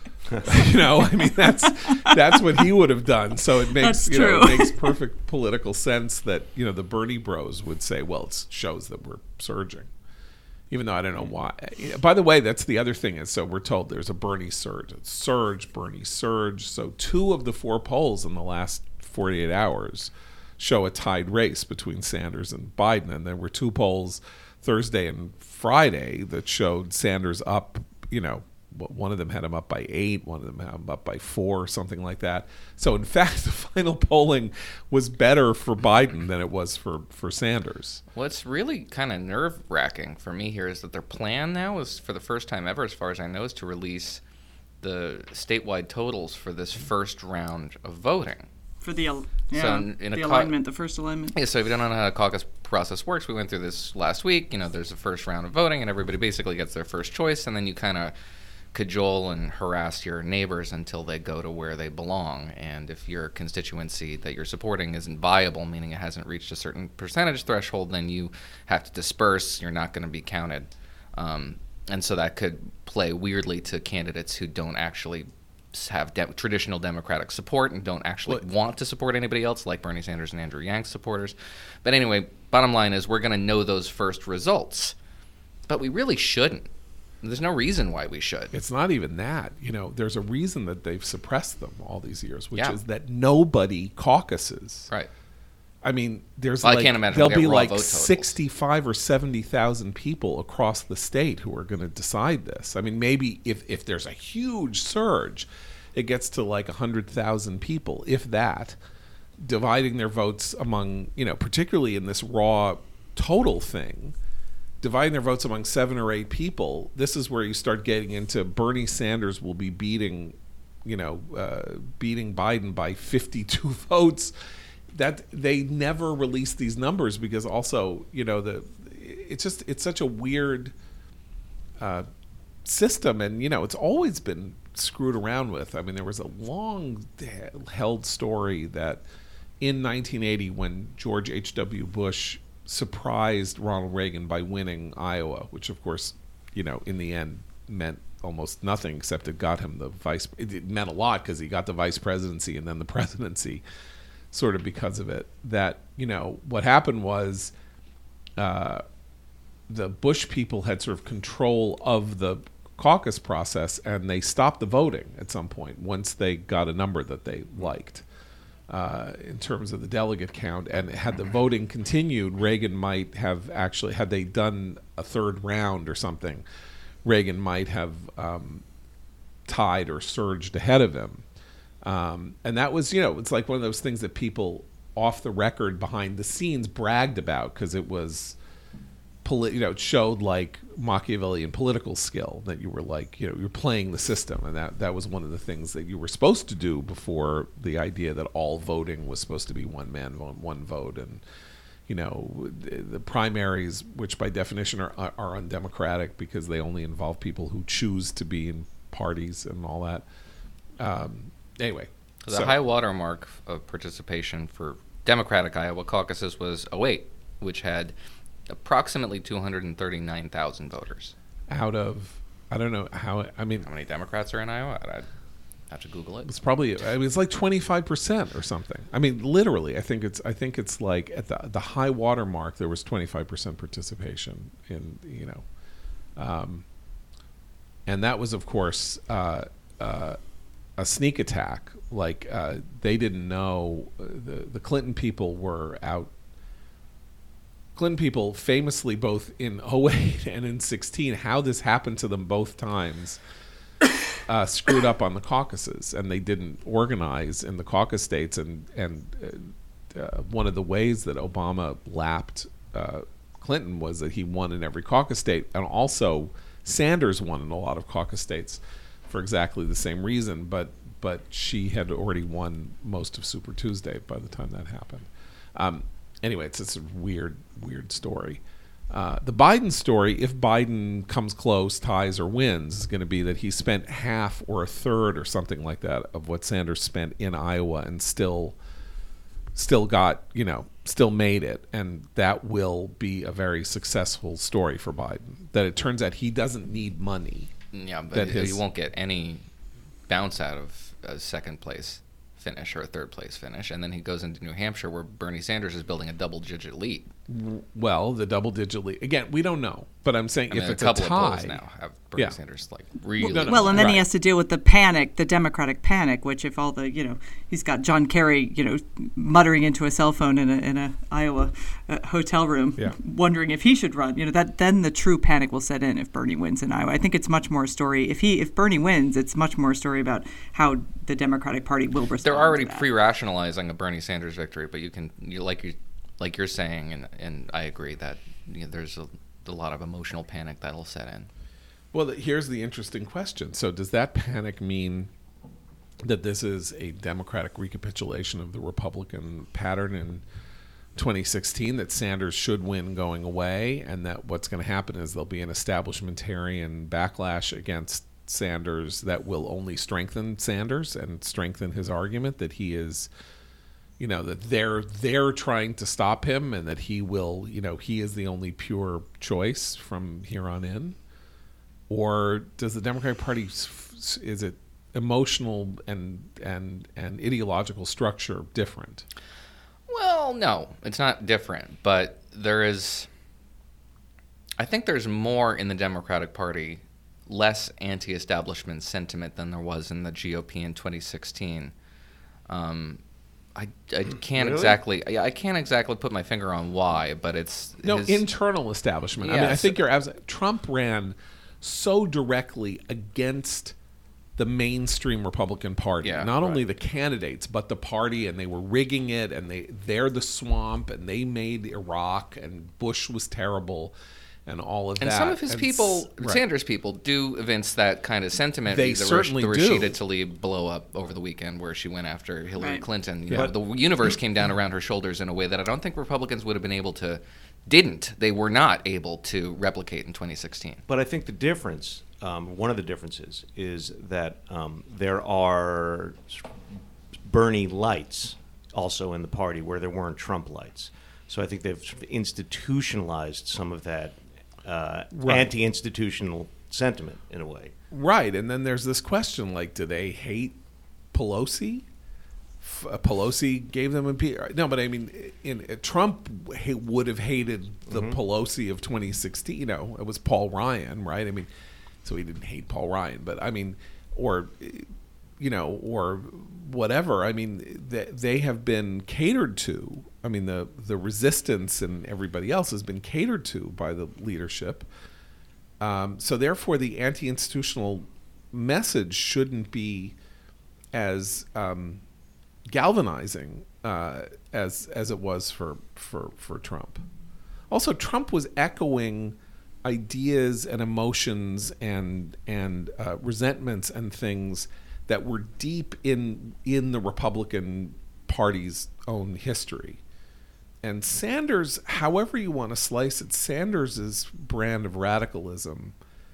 I mean, that's what he would have done. So it makes it makes perfect political sense that the Bernie bros would say, well, it shows that we're surging, even though I don't know why. By the way, that's the other thing, is so we're told there's a Bernie surge. It's surge, Bernie surge. So 2 of the 4 polls in the last 48 hours show a tied race between Sanders and Biden, and there were 2 polls Thursday and Friday that showed Sanders up. One of them had him up by 8, one of them had him up by 4, something like that. So in fact, the final polling was better for Biden than it was for Sanders. What's really kind of nerve-wracking for me here is that their plan now is, for the first time ever, as far as I know, is to release the statewide totals for this first round of voting. For the the alignment, the first alignment. Yeah, so if you don't know how the caucus process works, we went through this last week. There's a first round of voting, and everybody basically gets their first choice, and then you kind of cajole and harass your neighbors until they go to where they belong. And if your constituency that you're supporting isn't viable, meaning it hasn't reached a certain percentage threshold, then you have to disperse. You're not going to be counted. And so that could play weirdly to candidates who don't actually have traditional Democratic support and don't actually want to support anybody else, like Bernie Sanders and Andrew Yang supporters. But anyway, bottom line is we're going to know those first results. But we really shouldn't. There's no reason why we should. It's not even that. There's a reason that they've suppressed them all these years, which is that nobody caucuses. Right. I mean, I can't imagine there'll be like 65 or 70,000 people across the state who are going to decide this. I mean, maybe if there's a huge surge, it gets to like 100,000 people, if that, dividing their votes among, particularly in this raw total thing, dividing their votes among 7 or 8 people. This is where you start getting into Bernie Sanders will be beating beating Biden by 52 votes. That they never released these numbers because also, it's such a weird system, and it's always been screwed around with. I mean, there was a long held story that in 1980, when George H.W. Bush surprised Ronald Reagan by winning Iowa, which of course, in the end meant almost nothing except it got him the vice. It meant a lot because he got the vice presidency and then the presidency, sort of because of it. That what happened was, the Bush people had sort of control of the caucus process, and they stopped the voting at some point once they got a number that they liked. In terms of the delegate count, and had the voting continued, Reagan might have actually, had they done a third round or something, Reagan might have tied or surged ahead of him. And that was, it's like one of those things that people off the record behind the scenes bragged about because it was, it showed like Machiavellian political skill, that you were like, you're playing the system. And that was one of the things that you were supposed to do before the idea that all voting was supposed to be one man, one vote. And, the primaries, which by definition are undemocratic because they only involve people who choose to be in parties and all that. Anyway. The high water mark of participation for Democratic Iowa caucuses was 2008, which had approximately 239,000 voters. Out of, I don't know how many Democrats are in Iowa? I'd have to Google it. It's probably, it's like 25% or something. I mean, literally, I think it's like at the high water mark, there was 25% participation in, and that was, of course, a sneak attack. Like, they didn't know, the Clinton people were out. Clinton people famously, both in 2008 and in 2016, how this happened to them both times, screwed up on the caucuses, and they didn't organize in the caucus states. And one of the ways that Obama lapped Clinton was that he won in every caucus state, and also Sanders won in a lot of caucus states for exactly the same reason. But she had already won most of Super Tuesday by the time that happened. Anyway, it's a weird story. The Biden story, if Biden comes close, ties, or wins, is going to be that he spent half or a third or something like that of what Sanders spent in Iowa and still got, still made it. And that will be a very successful story for Biden. That it turns out he doesn't need money. Yeah, but he won't get any bounce out of a second place finish or a third place finish, and then he goes into New Hampshire where Bernie Sanders is building a double-digit lead. Well, the double-digit lead, again, we don't know, but I'm saying if it's a couple a tie, of polls now have Bernie Sanders like really. Well, and then he has to deal with the panic, the Democratic panic, which if all the he's got John Kerry muttering into a cell phone in a Iowa hotel room, wondering if he should run. That then the true panic will set in if Bernie wins in Iowa. I think it's much more a story if Bernie wins, it's much more a story about how the Democratic Party will respond. They're already pre-rationalizing a Bernie Sanders victory, but like you're saying, and I agree that there's a lot of emotional panic that'll set in. Well, here's the interesting question. So does that panic mean that this is a Democratic recapitulation of the Republican pattern in 2016, that Sanders should win going away, and that what's going to happen is there'll be an establishmentarian backlash against Sanders that will only strengthen Sanders and strengthen his argument that he is, that they're trying to stop him, and that he will, he is the only pure choice from here on in? Or does the Democratic Party, is it emotional and ideological structure different? Well, no, it's not different, but I think there's more in the Democratic Party, less anti-establishment sentiment than there was in the GOP in 2016. I can't exactly. I can't exactly put my finger on why, but it's internal establishment. Yes. I mean, I think you're absolutely. Trump ran so directly against the mainstream Republican Party, not only the candidates but the party, and they were rigging it, and they're the swamp, and they made Iraq, and Bush was terrible. and all of And that. some of his And people, right. Sanders people, do evince that kind of sentiment. They the certainly the do. Rashida Tlaib blow up over the weekend, where she went after Hillary Right. Clinton. You Yeah. know, the universe came down around her shoulders in a way that I don't think Republicans would have been able to. They were not able to replicate in 2016. But I think the difference, one of the differences, is that there are Bernie lights also in the party where there weren't Trump lights. So I think they've sort of institutionalized some of that anti-institutional sentiment in a way. Right, and then there's this question, like, do they hate Pelosi? Pelosi gave them impeachment. No, but I mean, Trump would have hated the Pelosi of 2016. You know, it was Paul Ryan, right? I mean, so he didn't hate Paul Ryan, but I mean, or or whatever. I mean, they have been catered to. I mean, the resistance and everybody else has been catered to by the leadership. So therefore, the anti-institutional message shouldn't be as galvanizing as it was for Trump. Also, Trump was echoing ideas and emotions and resentments and things that were deep in the Republican Party's own history. And Sanders, however you want to slice it, Sanders' brand of radicalism,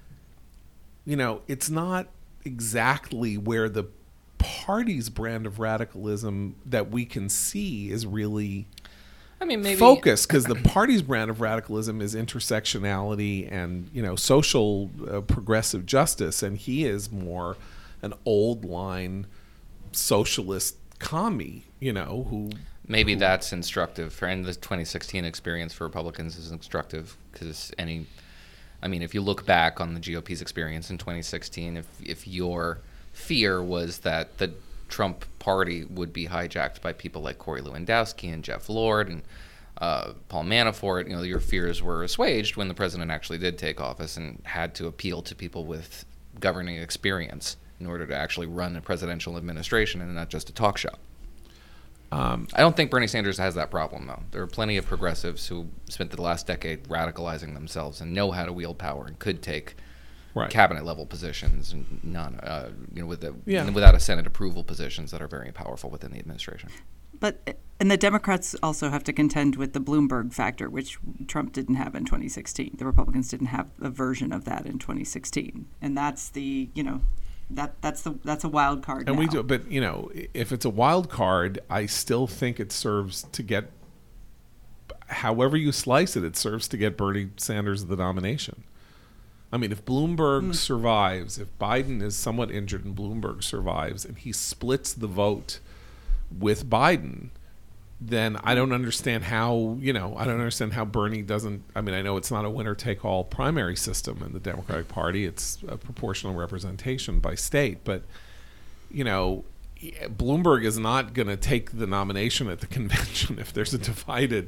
it's not exactly where the party's brand of radicalism that we can see is really Maybe focused, because the party's brand of radicalism is intersectionality and social progressive justice, and he is more an old line socialist commie, who maybe that's instructive, and the 2016 experience for Republicans is instructive because if you look back on the GOP's experience in 2016, if your fear was that the Trump party would be hijacked by people like Corey Lewandowski and Jeff Lord and Paul Manafort, your fears were assuaged when the president actually did take office and had to appeal to people with governing experience in order to actually run a presidential administration and not just a talk show. I don't think Bernie Sanders has that problem, though. There are plenty of progressives who spent the last decade radicalizing themselves and know how to wield power and could take cabinet-level positions and without a Senate approval positions that are very powerful within the administration. And the Democrats also have to contend with the Bloomberg factor, which Trump didn't have in 2016. The Republicans didn't have a version of that in 2016, and that's the that's a wild card. And now. we do, but if it's a wild card, I still think it serves to get, however you slice it, it serves to get Bernie Sanders the nomination. I mean, if Bloomberg survives, if Biden is somewhat injured and Bloomberg survives, and he splits the vote with Biden, then I don't understand how, Bernie doesn't. I mean, I know it's not a winner-take-all primary system in the Democratic Party. It's a proportional representation by state. But, Bloomberg is not going to take the nomination at the convention if there's a divided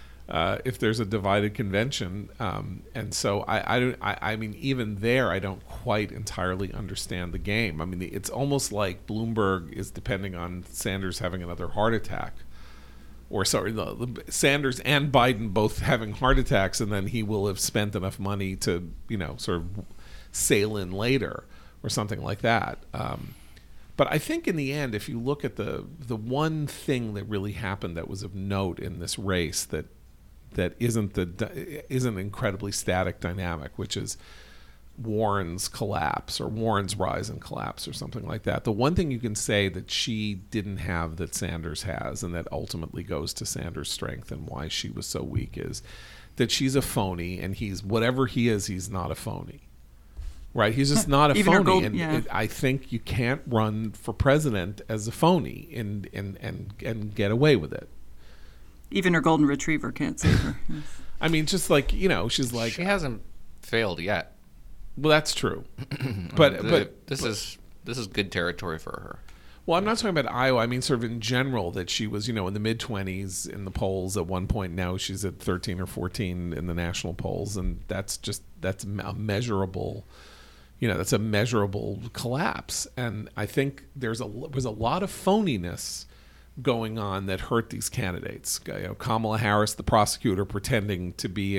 convention. And so I mean, even there, I don't quite entirely understand the game. I mean, it's almost like Bloomberg is depending on Sanders having another heart attack. Sanders and Biden both having heart attacks, and then he will have spent enough money to, sort of sail in later or something like that. But I think in the end, if you look at the one thing that really happened that was of note in this race that isn't an incredibly static dynamic, which is Warren's collapse or Warren's rise and collapse or something like that. The one thing you can say that she didn't have that Sanders has, and that ultimately goes to Sanders' strength and why she was so weak, is that she's a phony, and whatever he is, he's not a phony. Right? He's just not a Even phony. I think you can't run for president as a phony and get away with it. Even her golden retriever can't save her. I mean, just like, she's like... She hasn't failed yet. Well, that's true. but this is good territory for her. Well, I'm not talking about Iowa. I mean, sort of in general, that she was, in the mid-20s in the polls at one point. Now she's at 13 or 14 in the national polls, and that's a measurable, that's a measurable collapse. And I think there was a lot of phoniness going on that hurt these candidates. Kamala Harris, the prosecutor, pretending to be a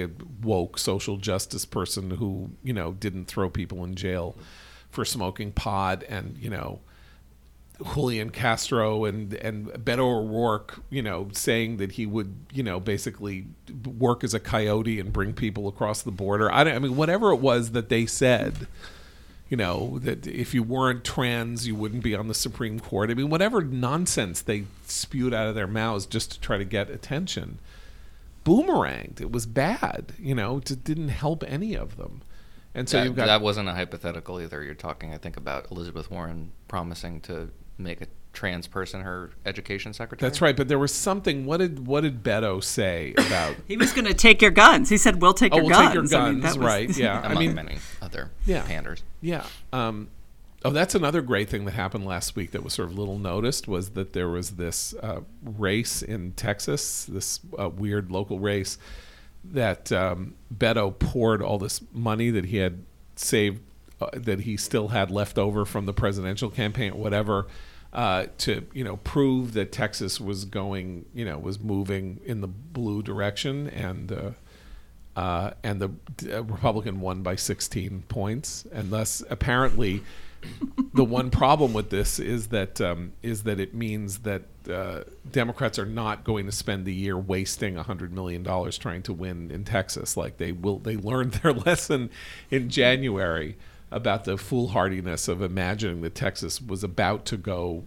woke social justice person who, didn't throw people in jail for smoking pot, and, Julian Castro and Beto O'Rourke, saying that he would, basically work as a coyote and bring people across the border. I mean, whatever it was that they said, that if you weren't trans, you wouldn't be on the Supreme Court. I mean, whatever nonsense they spewed out of their mouths just to try to get attention, boomeranged. It was bad, it didn't help any of them. And so you've got... That wasn't a hypothetical either. You're talking, I think, about Elizabeth Warren promising to make a trans person her education secretary. That's right, but there was something. What did Beto say about? He was going to take your guns. He said, "We'll take your guns." Take your guns. I mean, that was... Right? Yeah. Among many other panders. Yeah. That's another great thing that happened last week that was sort of little noticed, was that there was this race in Texas, this weird local race that Beto poured all this money that he had saved, that he still had left over from the presidential campaign, whatever, to prove that Texas was going, was moving in the blue direction, and the Republican won by 16 points, and thus apparently the one problem with this is that it means that Democrats are not going to spend the year wasting $100 million trying to win in Texas. Like they learned their lesson in January about the foolhardiness of imagining that Texas was about to go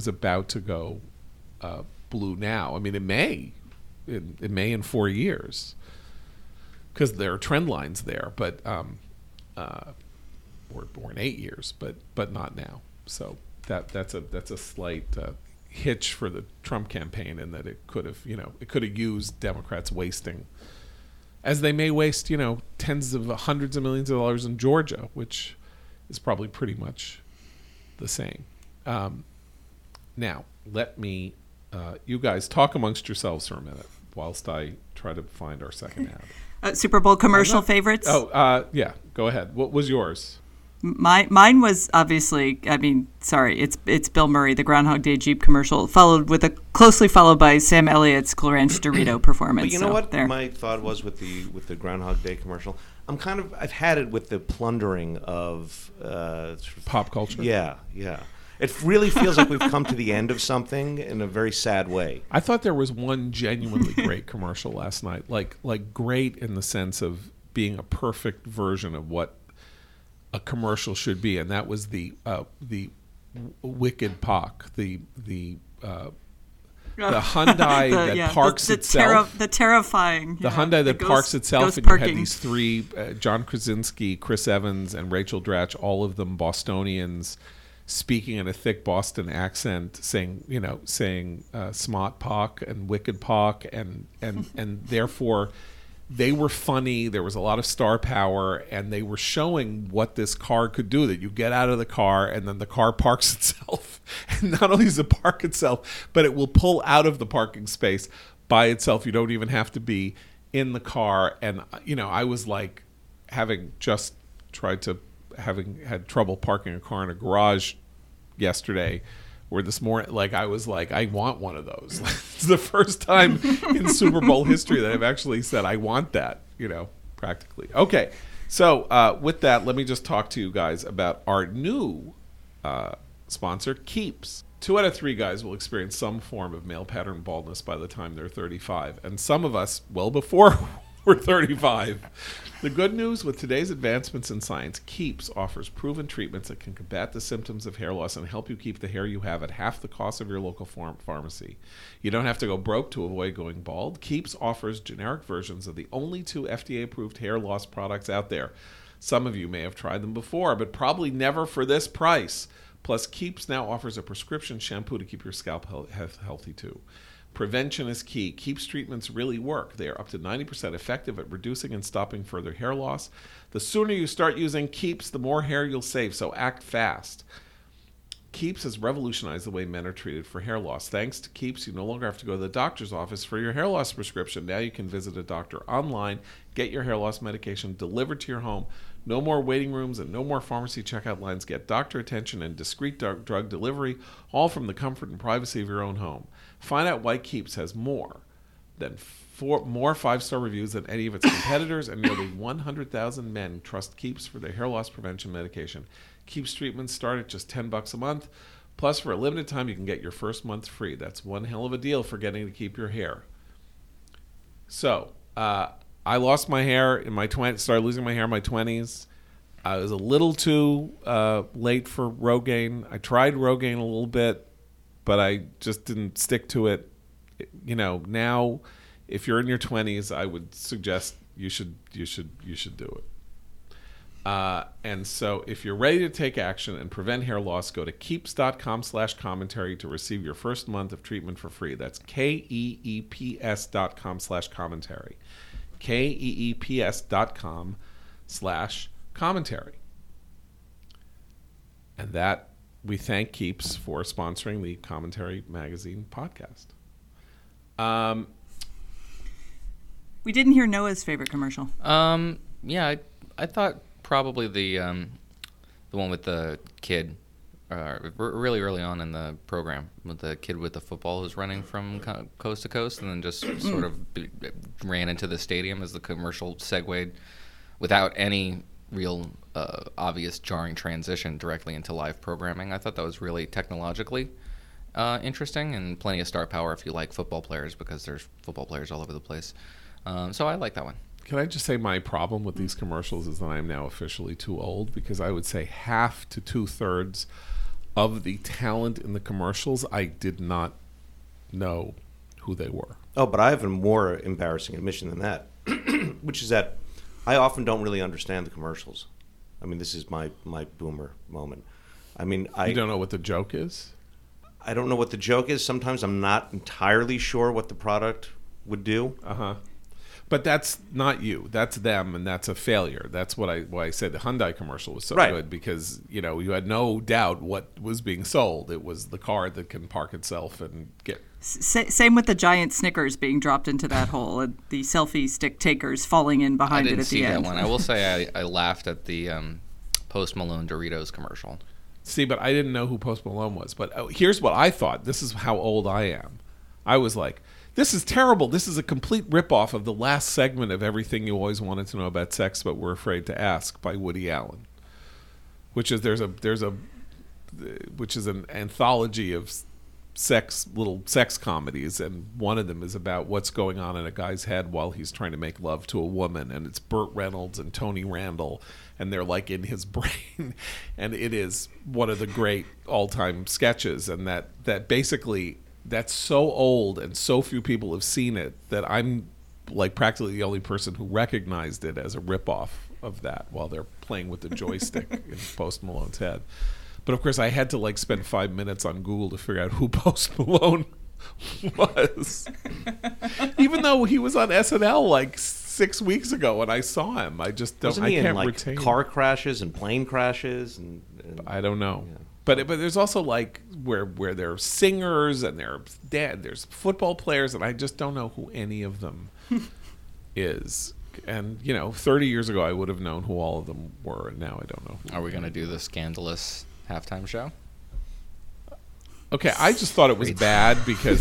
blue now. I mean, it may in 4 years, because there are trend lines there, but or in 8 years, but not now. So that's a slight hitch for the Trump campaign, in that it could have used Democrats wasting, as they may waste, tens of hundreds of millions of dollars in Georgia, which is probably pretty much the same. Now, let me, you guys talk amongst yourselves for a minute whilst I try to find our second ad. Super Bowl commercial favorites? Yeah, go ahead. What was yours? Mine was obviously, it's Bill Murray, the Groundhog Day Jeep commercial, closely followed by Sam Elliott's Cool Ranch Dorito performance. But you know what my thought was with the Groundhog Day commercial? I've had it with the plundering of pop culture. Yeah. It really feels like we've come to the end of something in a very sad way. I thought there was one genuinely great commercial last night, like great in the sense of being a perfect version of what a commercial should be, and that was the Wicked Pock, the Hyundai that parks itself. The terrifying. The Hyundai that parks itself, and parking. you had these three, John Krasinski, Chris Evans, and Rachel Dratch, all of them Bostonians, speaking in a thick Boston accent, saying "smart Pock" and "Wicked Pock," and therefore they were funny. There was a lot of star power, and they were showing what this car could do. That you get out of the car, and then the car parks itself. And not only does it park itself, but it will pull out of the parking space by itself. You don't even have to be in the car. And I was like, having had trouble parking a car in a garage yesterday, where this morning, I was like, I want one of those. It's the first time in Super Bowl history that I've actually said I want that, practically. Okay, so with that, let me just talk to you guys about our new sponsor, Keeps. 2 out of 3 guys will experience some form of male pattern baldness by the time they're 35, and some of us well before we're 35. The good news: with today's advancements in science, Keeps offers proven treatments that can combat the symptoms of hair loss and help you keep the hair you have at half the cost of your local pharmacy. You don't have to go broke to avoid going bald. Keeps offers generic versions of the only 2 FDA-approved hair loss products out there. Some of you may have tried them before, but probably never for this price. Plus, Keeps now offers a prescription shampoo to keep your scalp healthy too. Prevention is key. Keeps treatments really work. They are up to 90% effective at reducing and stopping further hair loss. The sooner you start using Keeps, the more hair you'll save, so act fast. Keeps has revolutionized the way men are treated for hair loss. Thanks to Keeps, you no longer have to go to the doctor's office for your hair loss prescription. Now you can visit a doctor online, get your hair loss medication delivered to your home. No more waiting rooms and no more pharmacy checkout lines. Get doctor attention and discreet drug delivery, all from the comfort and privacy of your own home. Find out why Keeps has more than more 5-star reviews than any of its competitors, and nearly 100,000 men trust Keeps for their hair loss prevention medication. Keeps treatments start at just $10 a month. Plus, for a limited time, you can get your first month free. That's one hell of a deal for getting to keep your hair. So, I lost my hair in my 20s, started losing my hair in my 20s. I was a little too late for Rogaine. I tried Rogaine a little bit, but I just didn't stick to it. You know, now, if you're in your 20s, I would suggest you should do it. And so if you're ready to take action and prevent hair loss, go to keeps.com/commentary to receive your first month of treatment for free. That's KEEPS.com/commentary. KEEPS.com/commentary. And that, we thank Keeps for sponsoring the Commentary Magazine podcast. We didn't hear Noah's favorite commercial. Yeah, I thought probably the one with the kid, really early on in the program, with the kid with the football who's running from coast to coast, and then just sort of ran into the stadium as the commercial segued without any real obvious jarring transition directly into live programming. I thought that was really technologically interesting, and plenty of star power if you like football players, because there's football players all over the place. So I like that one. Can I just say my problem with these commercials is that I'm now officially too old, because I would say half to 2/3 of the talent in the commercials, I did not know who they were. Oh, but I have a more embarrassing admission than that, which is that I often don't really understand the commercials. I mean, this is my boomer moment. I mean, You don't know what the joke is? I don't know what the joke is. Sometimes I'm not entirely sure what the product would do. Uh-huh. But that's not you. That's them, and that's a failure. That's why I said the Hyundai commercial was so good, because you had no doubt what was being sold. It was the car that can park itself and get. Same with the giant Snickers being dropped into that hole, and the selfie stick takers falling in behind it at the end. I didn't see that one. I will say I laughed at the Post Malone Doritos commercial. See, but I didn't know who Post Malone was. But here's what I thought. This is how old I am. I was like, this is terrible. This is a complete ripoff of the last segment of Everything You Always Wanted to Know About Sex But Were Afraid to Ask by Woody Allen, which is which is an anthology of little sex comedies, and one of them is about what's going on in a guy's head while he's trying to make love to a woman, and it's Burt Reynolds and Tony Randall, and they're like in his brain, and it is one of the great all-time sketches, and that basically. That's so old and so few people have seen it that I'm like practically the only person who recognized it as a ripoff of that while they're playing with the joystick in Post Malone's head. But of course I had to like spend 5 minutes on Google to figure out who Post Malone was. Even though he was on SNL like 6 weeks ago and I saw him. I just don't. Wasn't he I can't in like retain car crashes and plane crashes and I don't know. Yeah. But there's also like where there are singers and there's football players, and I just don't know who any of them is. And 30 years ago I would have known who all of them were, and now I don't know. Are we going to do the scandalous halftime show? Okay, I just thought it was bad because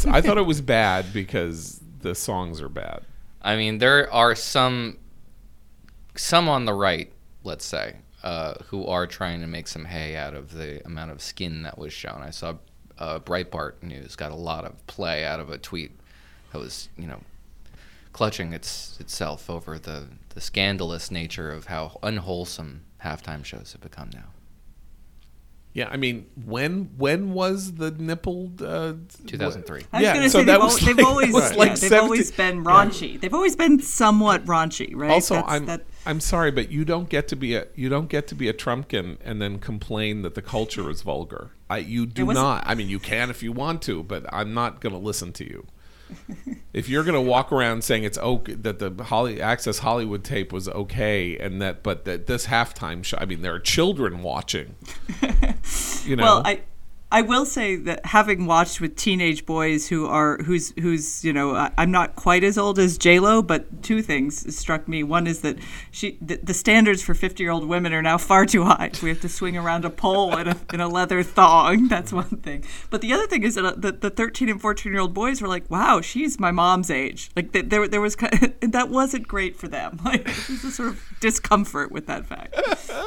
the songs are bad. I mean, there are some on the right, let's say, who are trying to make some hay out of the amount of skin that was shown. I saw Breitbart News got a lot of play out of a tweet that was, clutching itself over the scandalous nature of how unwholesome halftime shows have become now. Yeah, I mean, when was the nipple? 2003. I was going to say they've always been raunchy. Yeah. They've always been somewhat raunchy, right? Also, I'm sorry, but you don't get to be a Trumpkin and then complain that the culture is vulgar. You do not. I mean, you can if you want to, but I'm not going to listen to you. If you're going to walk around saying it's okay that the Access Hollywood tape was okay, and but that this halftime show, I mean, there are children watching. Well, I will say that having watched with teenage boys who's I'm not quite as old as J-Lo, but two things struck me. One is that the standards for 50-year-old women are now far too high. We have to swing around a pole in a leather thong. That's one thing. But the other thing is that the 13 and 14-year-old boys were like, wow, she's my mom's age. Like there was that wasn't great for them. Like there's a sort of discomfort with that fact.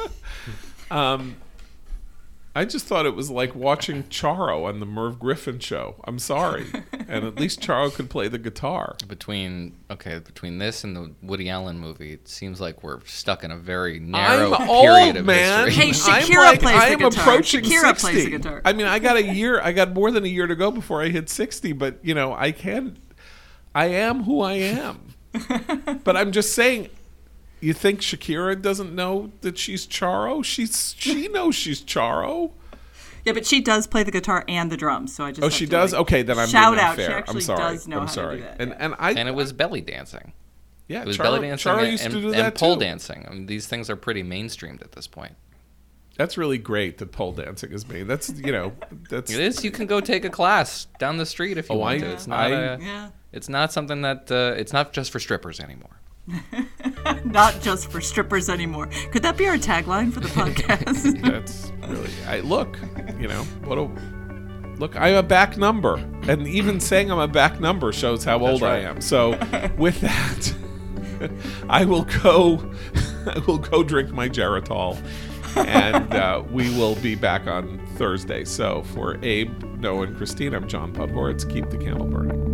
I just thought it was like watching Charo on the Merv Griffin show. I'm sorry. And at least Charo could play the guitar. Between this and the Woody Allen movie, it seems like we're stuck in a very narrow I'm period old, of man. history. Hey, Shakira plays the guitar. Approaching Shakira 60. plays the guitar. I mean, I got more than a year to go before I hit 60, but I am who I am. But I'm just saying, you think Shakira doesn't know that she's Charo? She knows she's Charo. Yeah, but she does play the guitar and the drums, so I just She does? Okay, then I'm shout being out. unfair. She actually I'm sorry. does know I'm how sorry. to do that. And it was belly dancing. Yeah, It was Charo, belly dancing Charo used to do that and pole too. dancing. I mean, these things are pretty mainstreamed at this point. That's really great that pole dancing is made. That's that's It is. You can go take a class down the street if you want to. It's not. It's not something that. It's not just for strippers anymore. Not just for strippers anymore. Could that be our tagline for the podcast? That's really. I'm a back number, and even saying I'm a back number shows how old I am. So, with that, I will go drink my Geritol, and we will be back on Thursday. So, for Abe, Noah, and Christine, I'm John Podhoretz. Keep the candle burning.